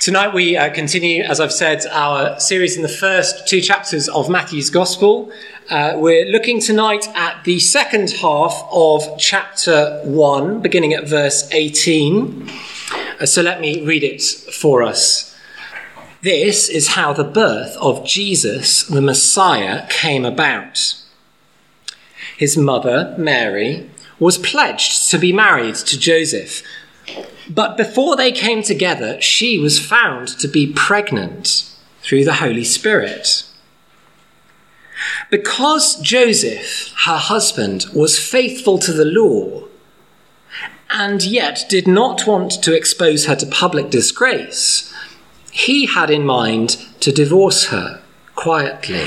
Tonight we continue, as I've said, our series in the first two chapters of Matthew's Gospel. We're looking tonight at the second half of chapter 1, beginning at verse 18. So let me read it for us. This is how the birth of Jesus, the Messiah, came about. His mother, Mary, was pledged to be married to Joseph. But before they came together, she was found to be pregnant through the Holy Spirit. Because Joseph, her husband, was faithful to the law and yet did not want to expose her to public disgrace, he had in mind to divorce her quietly.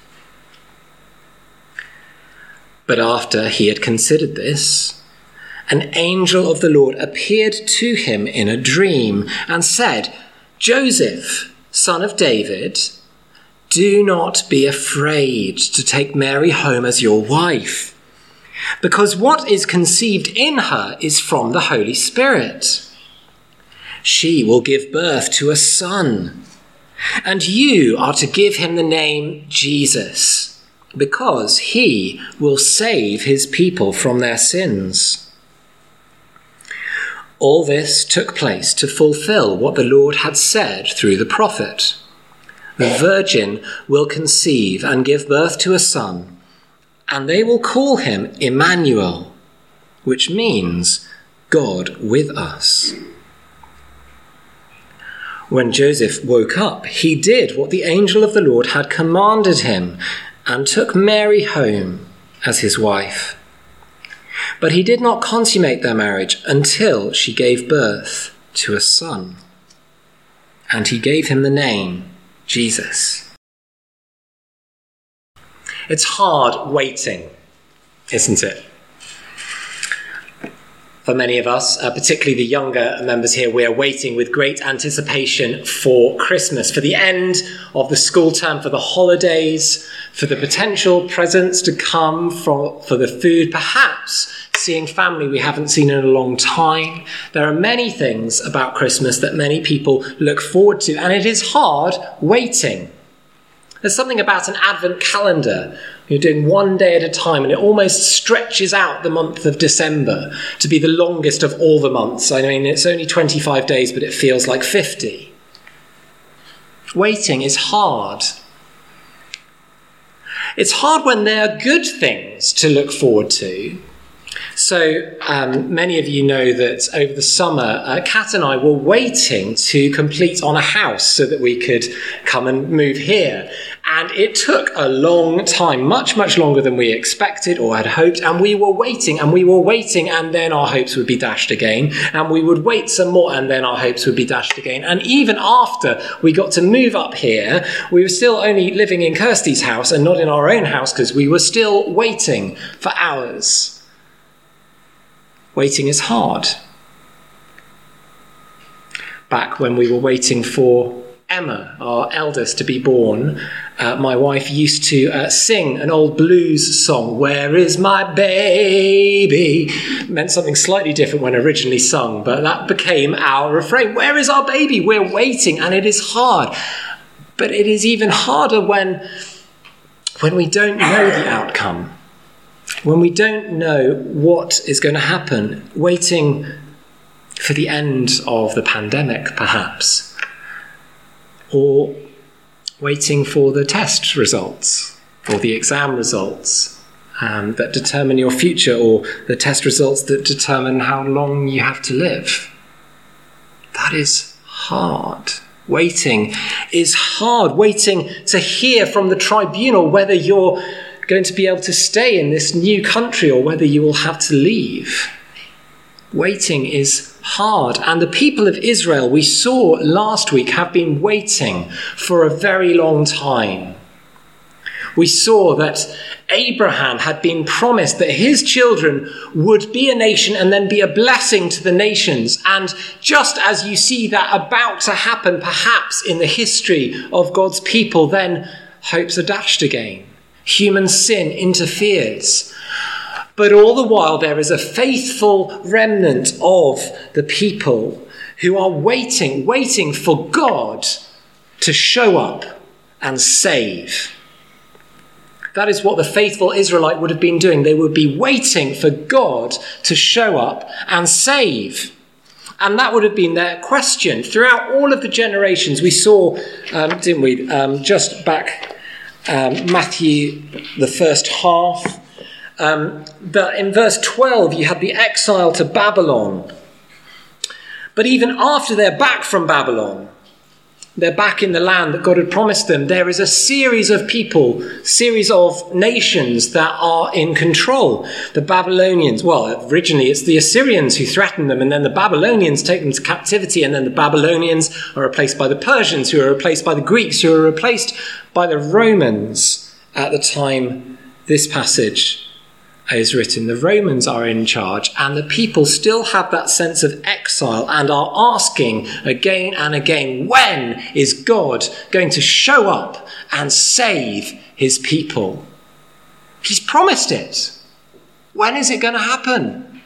But after he had considered this, an angel of the Lord appeared to him in a dream and said, "Joseph, son of David, do not be afraid to take Mary home as your wife, because what is conceived in her is from the Holy Spirit. She will give birth to a son, and you are to give him the name Jesus, because he will save his people from their sins." All this took place to fulfill what the Lord had said through the prophet. The virgin will conceive and give birth to a son, and they will call him Emmanuel, which means God with us. When Joseph woke up, he did what the angel of the Lord had commanded him and took Mary home as his wife. But he did not consummate their marriage until she gave birth to a son, and he gave him the name Jesus. It's hard waiting, isn't it? For many of us, particularly the younger members here, we are waiting with great anticipation for Christmas, for the end of the school term, for the holidays, for the potential presents to come, for the food, perhaps seeing family we haven't seen in a long time. There are many things about Christmas that many people look forward to, and it is hard waiting. There's something about an Advent calendar. You're doing one day at a time, and it almost stretches out the month of December to be the longest of all the months. I mean, it's only 25 days, but it feels like 50. Waiting is hard. It's hard when there are good things to look forward to. So many of you know that over the summer, Kat and I were waiting to complete on a house so that we could come and move here. And it took a long time, much, much longer than we expected or had hoped. And we were waiting, and then our hopes would be dashed again. And we would wait some more, and then our hopes would be dashed again. And even after we got to move up here, we were still only living in Kirsty's house and not in our own house because we were still waiting for hours. Waiting is hard. Back when we were waiting for Emma, our eldest, to be born, my wife used to sing an old blues song, "Where is my baby?" It meant something slightly different when originally sung, but that became our refrain. Where is our baby? We're waiting, and it is hard. But it is even harder when we don't know the outcome. When we don't know what is going to happen, waiting for the end of the pandemic, perhaps, or waiting for the test results or the exam results that determine your future, or the test results that determine how long you have to live. That is hard. Waiting is hard. Waiting to hear from the tribunal whether you're going to be able to stay in this new country or whether you will have to leave. Waiting is hard. And the people of Israel, we saw last week, have been waiting for a very long time. We saw that Abraham had been promised that his children would be a nation and then be a blessing to the nations. And just as you see that about to happen, perhaps in the history of God's people, then hopes are dashed again. Human sin interferes. But all the while there is a faithful remnant of the people who are waiting for God to show up and save. That is what the faithful Israelite would have been doing. They would be waiting for God to show up and save. And that would have been their question. Throughout all of the generations, we saw, didn't we, just back Matthew, the first half, that in verse 12 you had the exile to Babylon. But even after they're back from Babylon, they're back in the land that God had promised them, there is a series of people, series of nations that are in control. The Babylonians, well, originally it's the Assyrians who threaten them, and then the Babylonians take them to captivity, and then the Babylonians are replaced by the Persians, who are replaced by the Greeks, who are replaced by the Romans at the time this passage is written. The Romans are in charge, and the people still have that sense of exile and are asking again and again, when is God going to show up and save his people? He's promised it. When is it going to happen?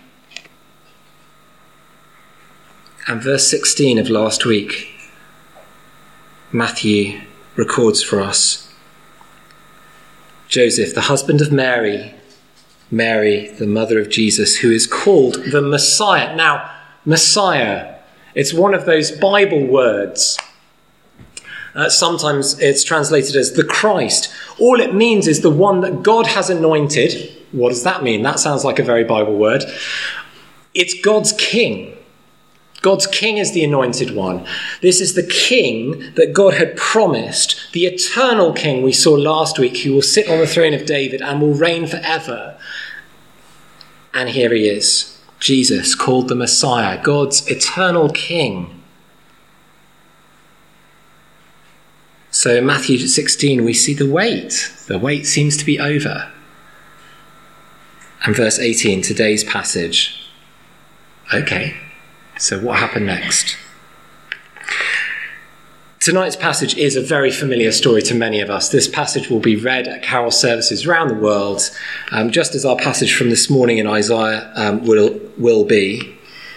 And verse 16 of last week, Matthew records for us Joseph, the husband of Mary, the mother of Jesus, who is called the Messiah. Now, Messiah, it's one of those Bible words. Sometimes it's translated as the Christ. All it means is the one that God has anointed. What does that mean? That sounds like a very Bible word. It's God's king. God's king is the anointed one. This is the king that God had promised, the eternal king we saw last week, who will sit on the throne of David and will reign forever. And here he is, Jesus, called the Messiah, God's eternal king. So in Matthew 16, we see the wait. The wait seems to be over. And verse 18, today's passage. Okay. So what happened next? Tonight's passage is a very familiar story to many of us. This passage will be read at carol services around the world, just as our passage from this morning in Isaiah will be.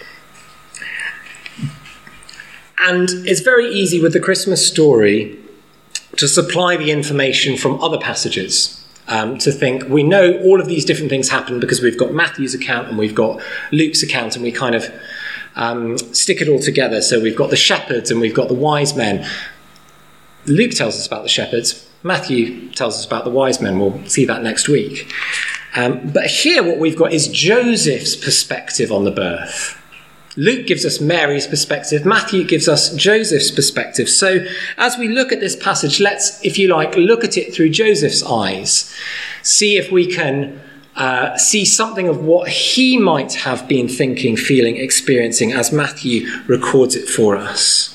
And it's very easy with the Christmas story to supply the information from other passages. To think we know all of these different things happen because we've got Matthew's account and we've got Luke's account, and we kind of stick it all together. So we've got the shepherds and we've got the wise men. Luke tells us about the shepherds. Matthew tells us about the wise men. We'll see that next week. But here what we've got is Joseph's perspective on the birth. Luke gives us Mary's perspective. Matthew gives us Joseph's perspective. So as we look at this passage, let's, if you like, look at it through Joseph's eyes. See if we can see something of what he might have been thinking, feeling, experiencing as Matthew records it for us.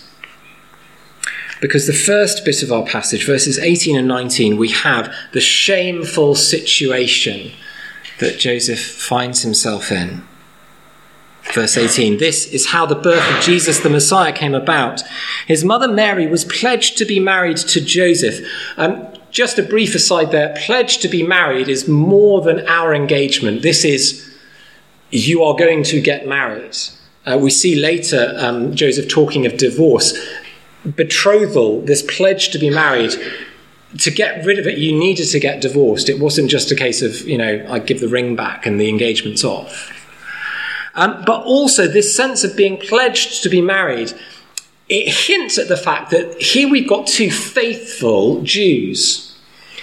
Because the first bit of our passage, verses 18 and 19, we have the shameful situation that Joseph finds himself in. Verse 18, this is how the birth of Jesus the Messiah came about. His mother Mary was pledged to be married to Joseph. Just a brief aside there, pledged to be married is more than our engagement. This is, you are going to get married. We see later Joseph talking of divorce. Betrothal, this pledge to be married, to get rid of it, you needed to get divorced. It wasn't just a case of, I give the ring back and the engagement's off. But also this sense of being pledged to be married, it hints at the fact that here we've got two faithful Jews.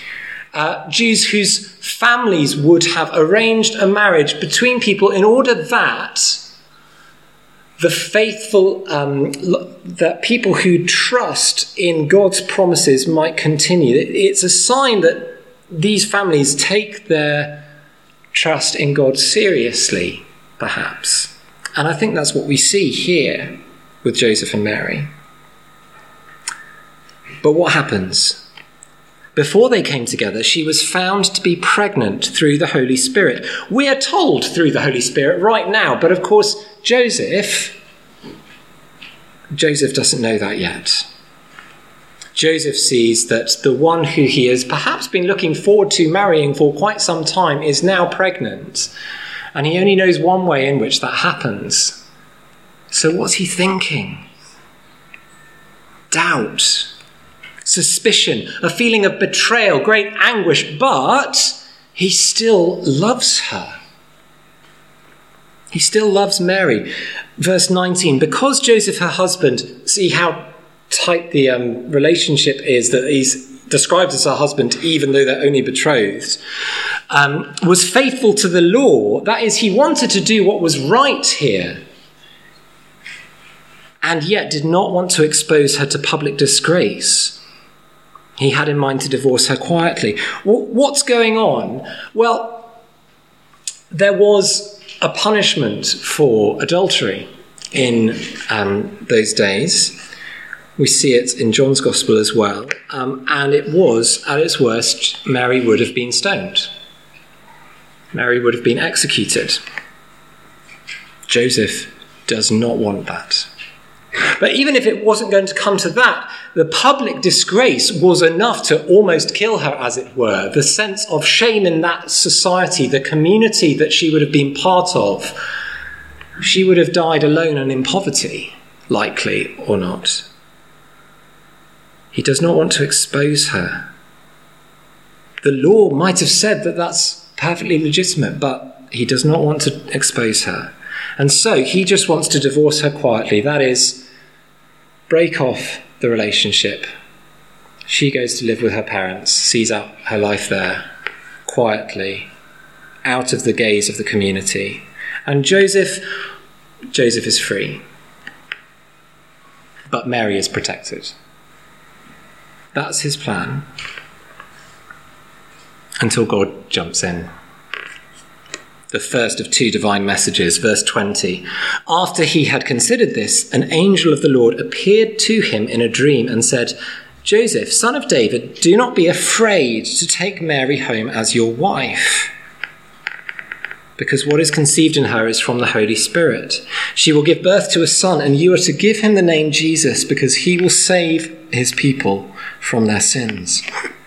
Jews whose families would have arranged a marriage between people in order that the faithful, that people who trust in God's promises might continue. It's a sign that these families take their trust in God seriously, perhaps. And I think that's what we see here with Joseph and Mary. But what happens? Before they came together, she was found to be pregnant through the Holy Spirit. We are told through the Holy Spirit right now, but of course, Joseph doesn't know that yet. Joseph sees that the one who he has perhaps been looking forward to marrying for quite some time is now pregnant. And he only knows one way in which that happens. So what's he thinking? Doubt, suspicion, a feeling of betrayal, great anguish, but he still loves her. He still loves Mary. Verse 19, because Joseph, her husband, see how tight the relationship is, that he's described as her husband even though they're only betrothed, was faithful to the law. That is, he wanted to do what was right here, and yet did not want to expose her to public disgrace. He had in mind to divorce her quietly. What's going on? Well, there was a punishment for adultery in those days. We see it in John's Gospel as well. And it was, at its worst, Mary would have been stoned. Mary would have been executed. Joseph does not want that. But even if it wasn't going to come to that, the public disgrace was enough to almost kill her, as it were. The sense of shame in that society, the community that she would have been part of, she would have died alone and in poverty, likely or not. He does not want to expose her. The law might have said that that's perfectly legitimate, but he does not want to expose her. And so he just wants to divorce her quietly. That is, break off the relationship. She goes to live with her parents, sees out her life there, quietly, out of the gaze of the community. And Joseph is free. But Mary is protected. That's his plan. Until God jumps in. The first of two divine messages, verse 20. After he had considered this, an angel of the Lord appeared to him in a dream and said, Joseph, son of David, do not be afraid to take Mary home as your wife, because what is conceived in her is from the Holy Spirit. She will give birth to a son, and you are to give him the name Jesus, because he will save his people from their sins.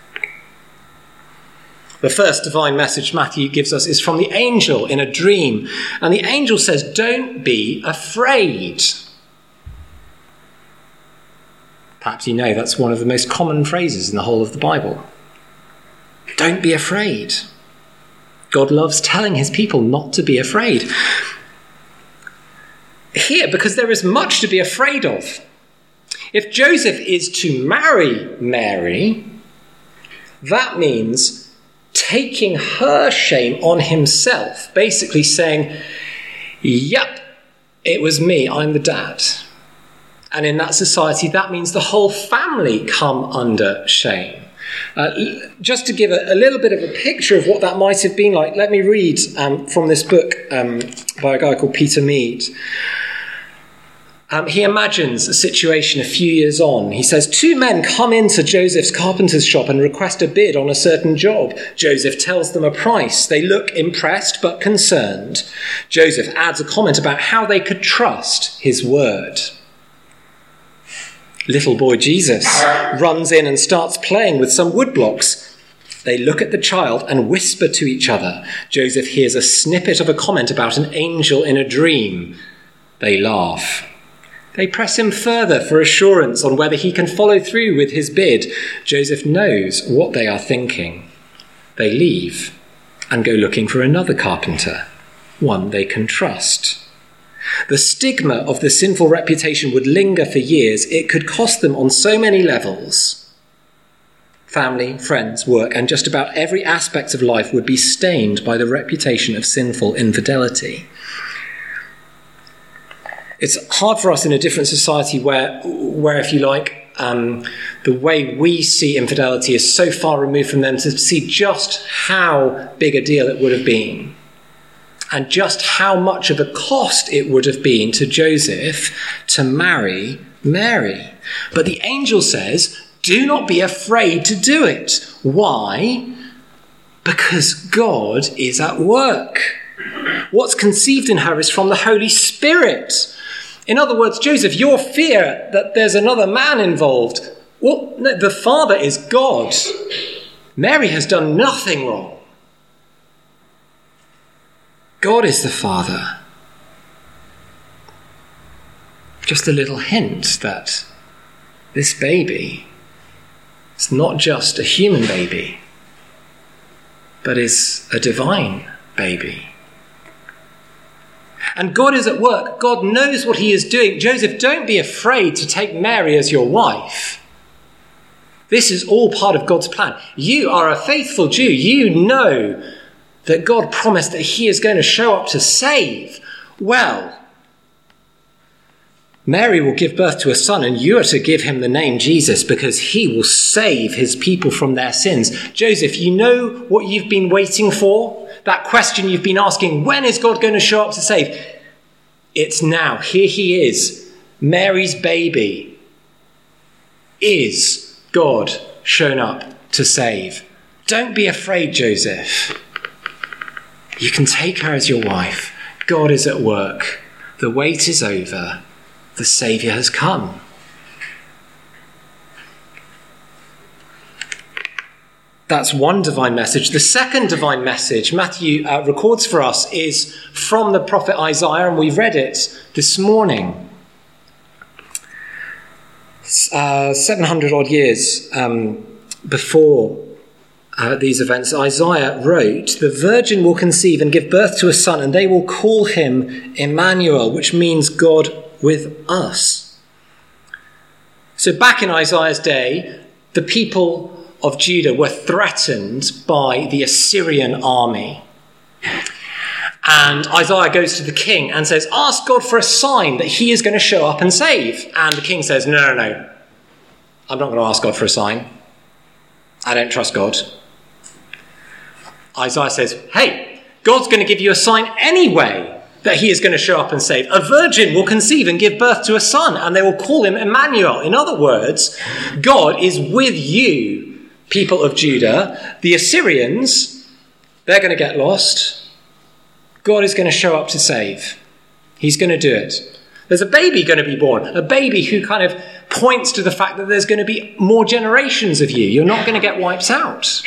The first divine message Matthew gives us is from the angel in a dream. And the angel says, don't be afraid. Perhaps you know that's one of the most common phrases in the whole of the Bible. Don't be afraid. God loves telling his people not to be afraid. Here, because there is much to be afraid of. If Joseph is to marry Mary, that means taking her shame on himself, basically saying, yep, it was me, I'm the dad. And in that society, that means the whole family come under shame. Just to give a little bit of a picture of what that might have been like, let me read from this book by a guy called Peter Mead. He imagines a situation a few years on. He says, 2 men come into Joseph's carpenter's shop and request a bid on a certain job. Joseph tells them a price. They look impressed but concerned. Joseph adds a comment about how they could trust his word. Little boy Jesus runs in and starts playing with some woodblocks. They look at the child and whisper to each other. Joseph hears a snippet of a comment about an angel in a dream. They laugh. They press him further for assurance on whether he can follow through with his bid. Joseph knows what they are thinking. They leave and go looking for another carpenter, one they can trust. The stigma of the sinful reputation would linger for years. It could cost them on so many levels. Family, friends, work, and just about every aspect of life would be stained by the reputation of sinful infidelity. It's hard for us in a different society where if you like, the way we see infidelity is so far removed from them, to see just how big a deal it would have been and just how much of a cost it would have been to Joseph to marry Mary. But the angel says, do not be afraid to do it. Why? Because God is at work. What's conceived in her is from the Holy Spirit. In other words, Joseph, your fear that there's another man involved, Well, no, the Father is God. Mary has done nothing wrong. God is the Father. Just a little hint that this baby is not just a human baby, but is a divine baby. And God is at work. God knows what he is doing. Joseph, don't be afraid to take Mary as your wife. This is all part of God's plan. You are a faithful Jew. You know that God promised that he is going to show up to save. Well, Mary will give birth to a son, and you are to give him the name Jesus because he will save his people from their sins. Joseph, you know what you've been waiting for? That question you've been asking, when is God going to show up to save? It's now. Here he is. Mary's baby is God shown up to save. Don't be afraid, Joseph. You can take her as your wife. God is at work. The wait is over. The Saviour has come. That's one divine message. The second divine message Matthew records for us is from the prophet Isaiah, and we read it this morning. 700 odd years before these events, Isaiah wrote, "The virgin will conceive and give birth to a son, and they will call him Emmanuel," which means God with us. So back in Isaiah's day, the people of Judah were threatened by the Assyrian army. And Isaiah goes to the king and says, ask God for a sign that he is going to show up and save. And the king says, no. I'm not going to ask God for a sign. I don't trust God. Isaiah says, hey, God's going to give you a sign anyway that he is going to show up and save. A virgin will conceive and give birth to a son, and they will call him Emmanuel. In other words, God is with you, people of Judah. The Assyrians, they're going to get lost. God is going to show up to save. He's going to do it. There's a baby going to be born, a baby who kind of points to the fact that there's going to be more generations of you. You're not going to get wiped out.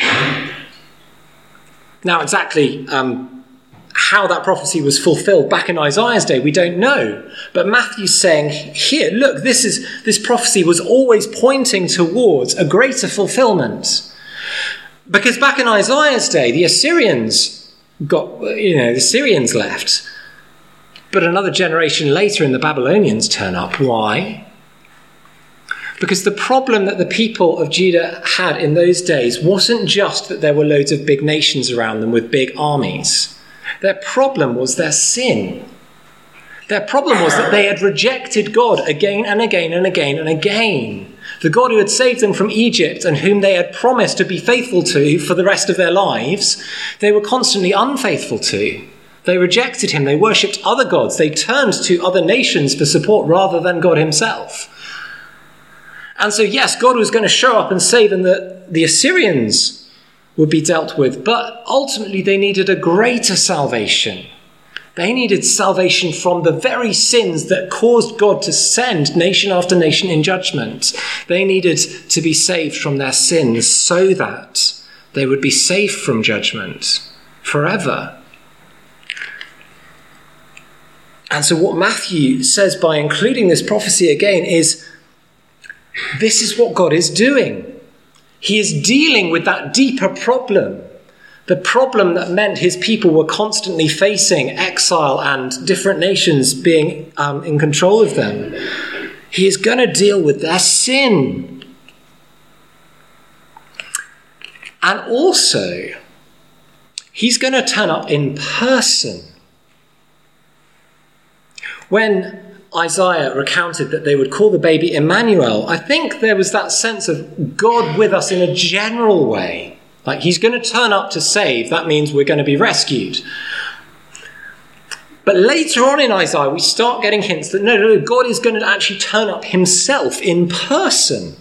Now, exactly how that prophecy was fulfilled back in Isaiah's day, we don't know. But Matthew's saying here, look, this prophecy was always pointing towards a greater fulfillment. Because back in Isaiah's day, the Assyrians left. But another generation later in the Babylonians turn up. Why? Because the problem that the people of Judah had in those days wasn't just that there were loads of big nations around them with big armies. Their problem was their sin. Their problem was that they had rejected God again and again and again and again. The God who had saved them from Egypt and whom they had promised to be faithful to for the rest of their lives, they were constantly unfaithful to. They rejected him. They worshipped other gods. They turned to other nations for support rather than God himself. And so, yes, God was going to show up and save, and the Assyrians would be dealt with. But ultimately, they needed a greater salvation. They needed salvation from the very sins that caused God to send nation after nation in judgment. They needed to be saved from their sins so that they would be safe from judgment forever. And so what Matthew says by including this prophecy again is, this is what God is doing. He is dealing with that deeper problem. The problem that meant his people were constantly facing exile and different nations being in control of them. He is going to deal with their sin. And also, he's going to turn up in person. When Isaiah recounted that they would call the baby Emmanuel, I think there was that sense of God with us in a general way. Like he's going to turn up to save. That means we're going to be rescued. But later on in Isaiah, we start getting hints that no, God is going to actually turn up himself in person.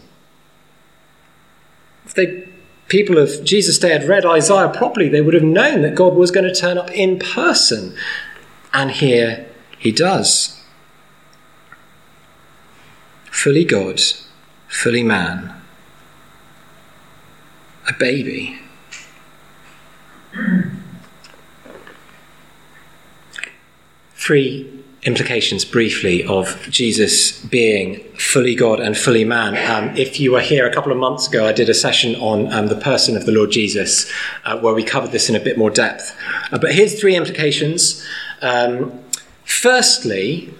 If people of Jesus' day had read Isaiah properly, they would have known that God was going to turn up in person. And here he does. Fully God, fully man, a baby. Three implications briefly of Jesus being fully God and fully man. If you were here a couple of months ago, I did a session on the person of the Lord Jesus where we covered this in a bit more depth. But here's three implications. Firstly,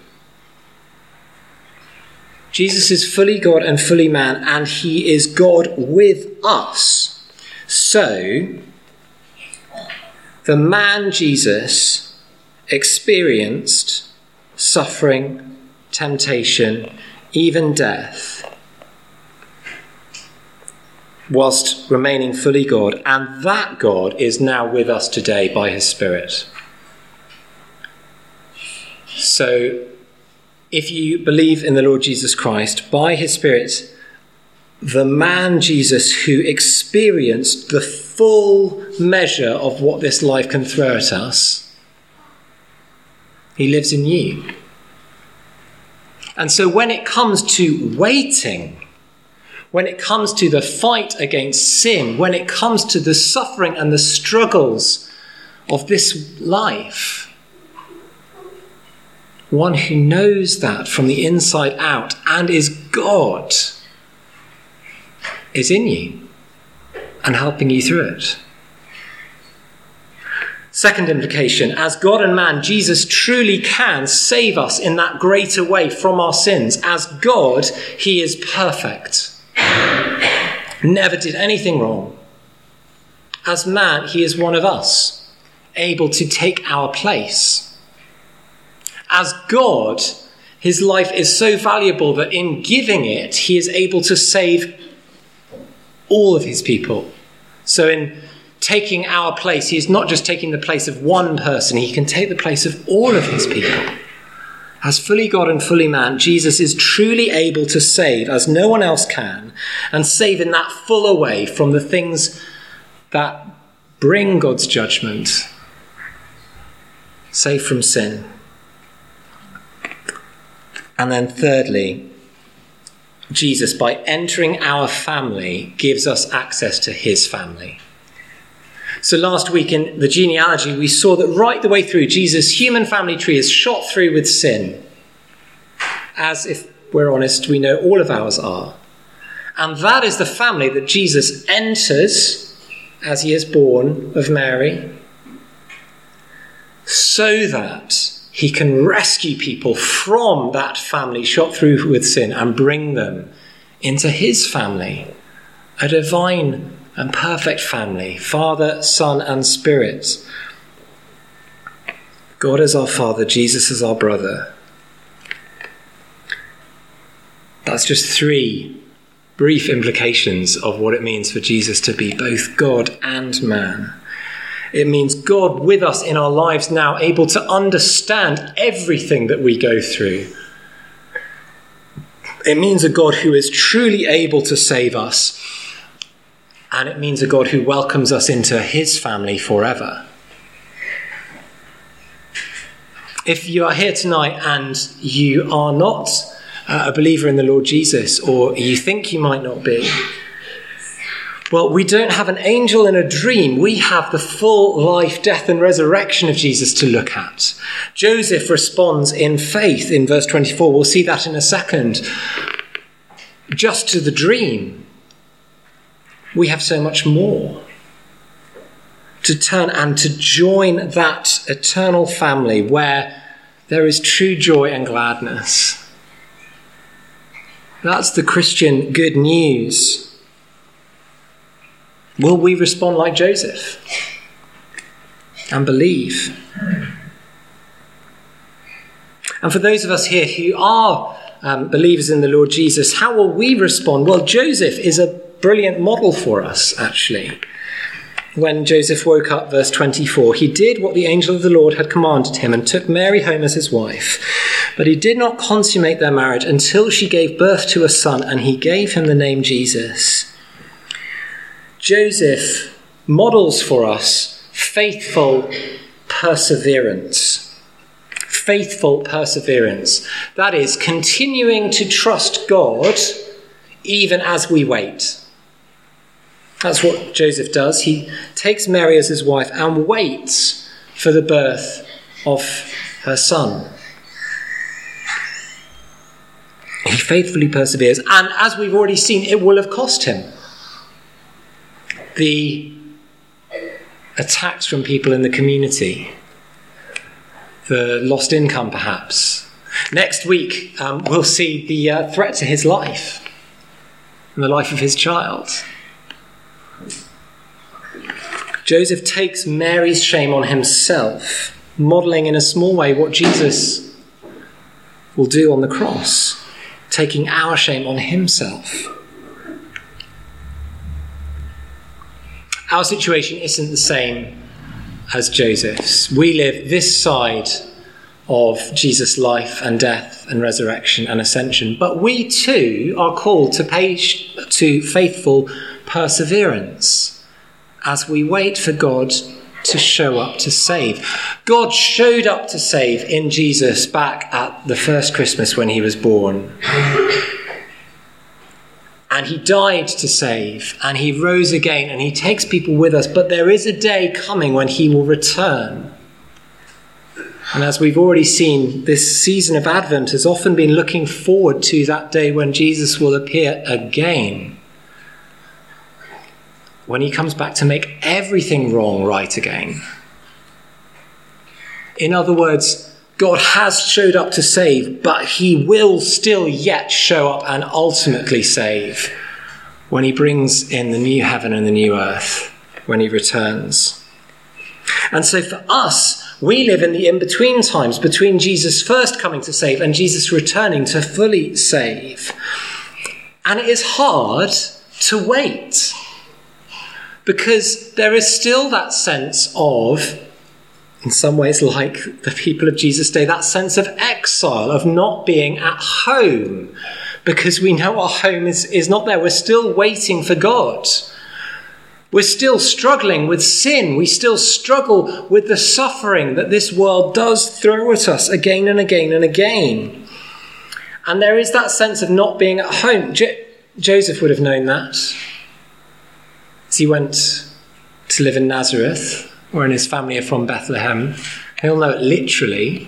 Jesus is fully God and fully man, and he is God with us. So, the man Jesus experienced suffering, temptation, even death, whilst remaining fully God, and that God is now with us today by his Spirit. So, if you believe in the Lord Jesus Christ, by his Spirit, the man Jesus who experienced the full measure of what this life can throw at us, he lives in you. And so when it comes to waiting, when it comes to the fight against sin, when it comes to the suffering and the struggles of this life, one who knows that from the inside out and is God is in you and helping you through it. Second implication, as God and man, Jesus truly can save us in that greater way from our sins. As God, he is perfect. Never did anything wrong. As man, he is one of us, able to take our place. As God, his life is so valuable that in giving it, he is able to save all of his people. So in taking our place, he is not just taking the place of one person, he can take the place of all of his people. As fully God and fully man, Jesus is truly able to save as no one else can, and save in that fuller way from the things that bring God's judgment. Save from sin. And then thirdly, Jesus, by entering our family, gives us access to his family. So last week in the genealogy, we saw that right the way through, Jesus' human family tree is shot through with sin. As, if we're honest, we know all of ours are. And that is the family that Jesus enters as he is born of Mary, so that he can rescue people from that family shot through with sin and bring them into his family, a divine and perfect family, Father, Son, and Spirit. God is our Father, Jesus is our brother. That's just three brief implications of what it means for Jesus to be both God and man. It means God with us in our lives now, able to understand everything that we go through. It means a God who is truly able to save us. And it means a God who welcomes us into his family forever. If you are here tonight and you are not a believer in the Lord Jesus, or you think you might not be, well, we don't have an angel in a dream. We have the full life, death, and resurrection of Jesus to look at. Joseph responds in faith in verse 24. We'll see that in a second. Just to the dream. We have so much more to turn and to join that eternal family where there is true joy and gladness. That's the Christian good news. Will we respond like Joseph and believe? And for those of us here who are believers in the Lord Jesus, how will we respond? Well, Joseph is a brilliant model for us, actually. When Joseph woke up, verse 24, he did what the angel of the Lord had commanded him and took Mary home as his wife. But he did not consummate their marriage until she gave birth to a son, and he gave him the name Jesus. Joseph models for us faithful perseverance. Faithful perseverance. That is, continuing to trust God even as we wait. That's what Joseph does. He takes Mary as his wife and waits for the birth of her son. He faithfully perseveres, and as we've already seen, it will have cost him. The attacks from people in the community, the lost income perhaps. Next week, we'll see the threat to his life and the life of his child. Joseph takes Mary's shame on himself, modelling in a small way what Jesus will do on the cross, taking our shame on himself. Our situation isn't the same as Joseph's. We live this side of Jesus' life and death and resurrection and ascension, but we too are called to faithful perseverance as we wait for God to show up to save. God showed up to save in Jesus back at the first Christmas when he was born. And he died to save, and he rose again, and he takes people with us. But there is a day coming when he will return. And as we've already seen, this season of Advent has often been looking forward to that day when Jesus will appear again. When he comes back to make everything wrong right again. In other words, God has showed up to save, but he will still yet show up and ultimately save when he brings in the new heaven and the new earth, when he returns. And so for us, we live in the in-between times between Jesus first coming to save and Jesus returning to fully save. And it is hard to wait because there is still that sense of, in some ways like the people of Jesus' day, that sense of exile, of not being at home, because we know our home is not there. We're still waiting for God. We're still struggling with sin. We still struggle with the suffering that this world does throw at us again and again and again. And there is that sense of not being at home. Joseph would have known that as he went to live in Nazareth, wherein his family are from Bethlehem. He'll know it literally.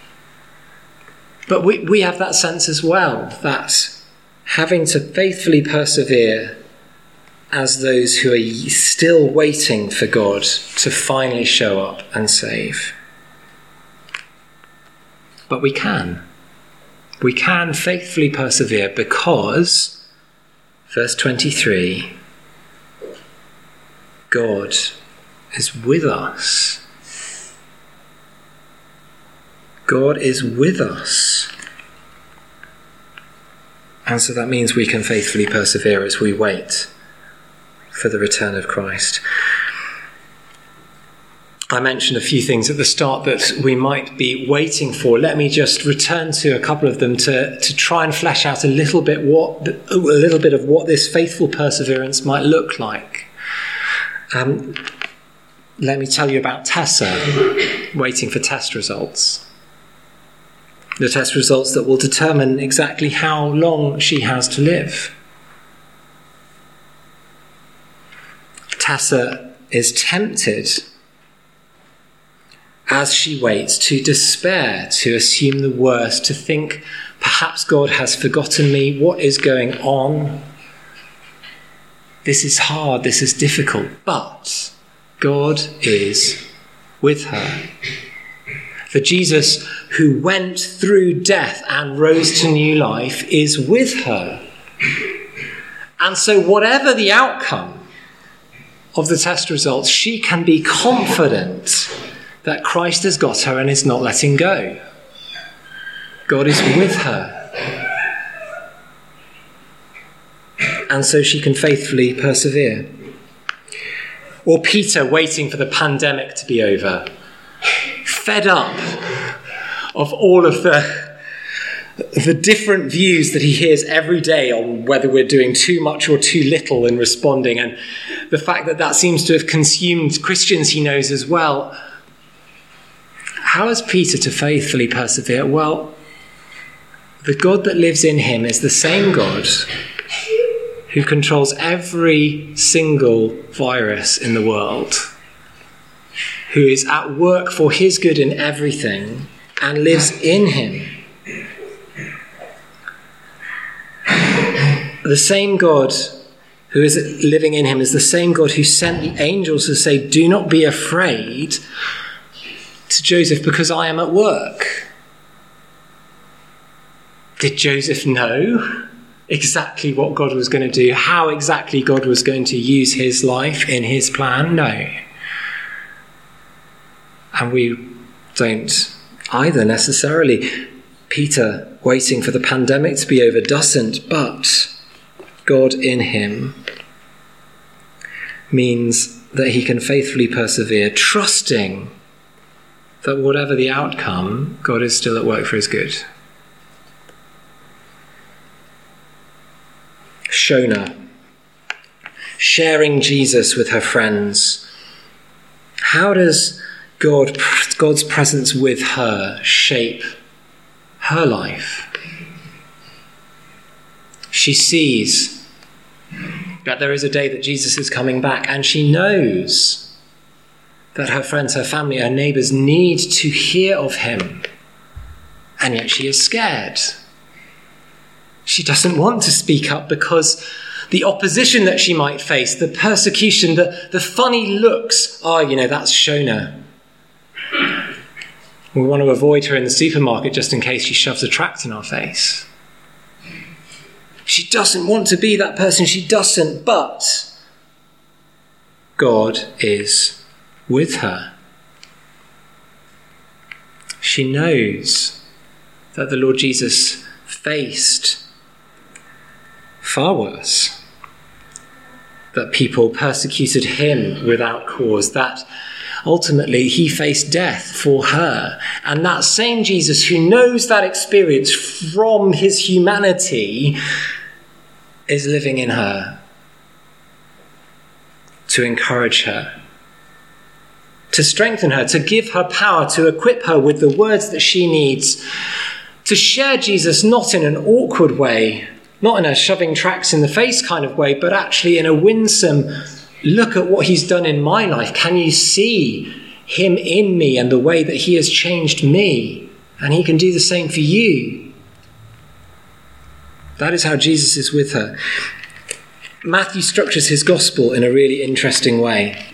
But we have that sense as well, that having to faithfully persevere as those who are still waiting for God to finally show up and save. But we can. We can faithfully persevere because, verse 23, God is with us. God is with us. And so that means we can faithfully persevere as we wait for the return of Christ. I mentioned a few things at the start that we might be waiting for. Let me just return to a couple of them to try and flesh out a little bit of what this faithful perseverance might look like. Let me tell you about Tessa waiting for test results. The test results that will determine exactly how long she has to live. Tessa is tempted as she waits to despair, to assume the worst, to think perhaps God has forgotten me. What is going on? This is hard, this is difficult, but God is with her. The Jesus who went through death and rose to new life is with her. And so whatever the outcome of the test results, she can be confident that Christ has got her and is not letting go. God is with her. And so she can faithfully persevere. Or Peter waiting for the pandemic to be over, fed up of all of the different views that he hears every day on whether we're doing too much or too little in responding, and the fact that seems to have consumed Christians he knows as well. How is Peter to faithfully persevere? Well, the God that lives in him is the same God who controls every single virus in the world, who is at work for his good in everything and lives in him. The same God who is living in him is the same God who sent the angels to say, "Do not be afraid," to Joseph, because I am at work. Did Joseph know exactly what God was going to do, how exactly God was going to use his life in his plan? No. And we don't either necessarily. Peter, waiting for the pandemic to be over, doesn't, but God in him means that he can faithfully persevere, trusting that whatever the outcome, God is still at work for his good. Shona, sharing Jesus with her friends. How does God's presence with her shape her life? She sees that there is a day that Jesus is coming back, and she knows that her friends, her family, her neighbours need to hear of him. And yet she is scared. She doesn't want to speak up because the opposition that she might face, the persecution, the funny looks, that's Shona. We want to avoid her in the supermarket just in case she shoves a tract in our face. She doesn't want to be that person. She doesn't, but God is with her. She knows that the Lord Jesus faced far worse, that people persecuted him without cause, that ultimately he faced death for her. And that same Jesus who knows that experience from his humanity is living in her to encourage her, to strengthen her, to give her power, to equip her with the words that she needs, to share Jesus not in an awkward way, not in a shoving tracts in the face kind of way, but actually in a winsome, look at what he's done in my life. Can you see him in me and the way that he has changed me? And he can do the same for you. That is how Jesus is with her. Matthew structures his gospel in a really interesting way.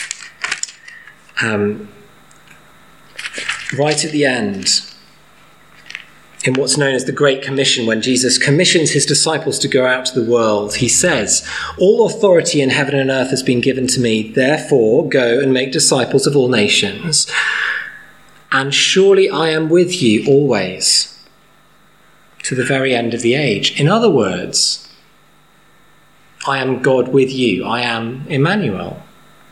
Right at the end, in what's known as the Great Commission, when Jesus commissions his disciples to go out to the world, he says, "All authority in heaven and earth has been given to me. Therefore, go and make disciples of all nations. And surely I am with you always, to the very end of the age." In other words, I am God with you. I am Emmanuel.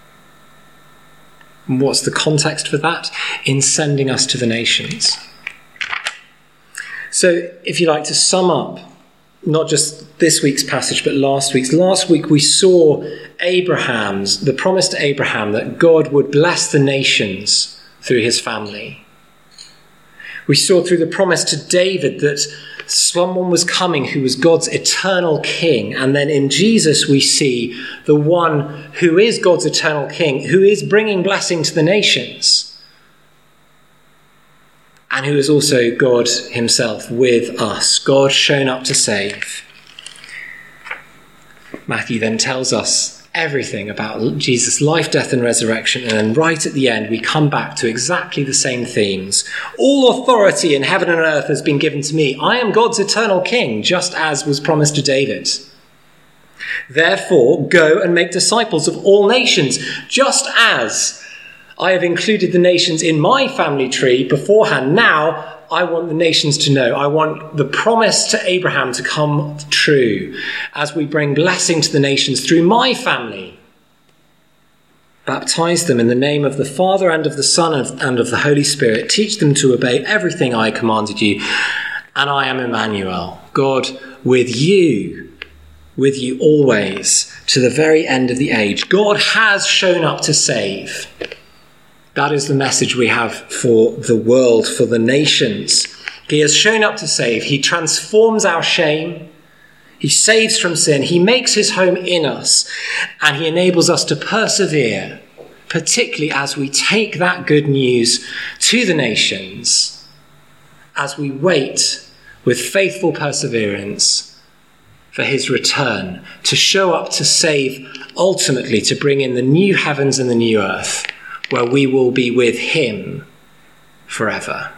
And what's the context for that? In sending us to the nations. So, if you like to sum up, not just this week's passage, but last week's. Last week we saw the promise to Abraham that God would bless the nations through his family. We saw through the promise to David that someone was coming who was God's eternal king. And then in Jesus we see the one who is God's eternal king, who is bringing blessing to the nations, and who is also God himself with us. God shown up to save. Matthew then tells us everything about Jesus' life, death and resurrection, and then right at the end we come back to exactly the same themes. All authority in heaven and earth has been given to me. I am God's eternal king, just as was promised to David. Therefore, go and make disciples of all nations, just as I have included the nations in my family tree beforehand. Now I want the nations to know. I want the promise to Abraham to come true as we bring blessing to the nations through my family. Baptize them in the name of the Father and of the Son and of the Holy Spirit. Teach them to obey everything I commanded you. And I am Emmanuel, God with you always, to the very end of the age. God has shown up to save. That is the message we have for the world, for the nations. He has shown up to save. He transforms our shame He saves from sin. He makes his home in us, and he enables us to persevere, particularly as we take that good news to the nations, as we wait with faithful perseverance for his return, to show up to save, ultimately to bring in the new heavens and the new earth, where we will be with him forever.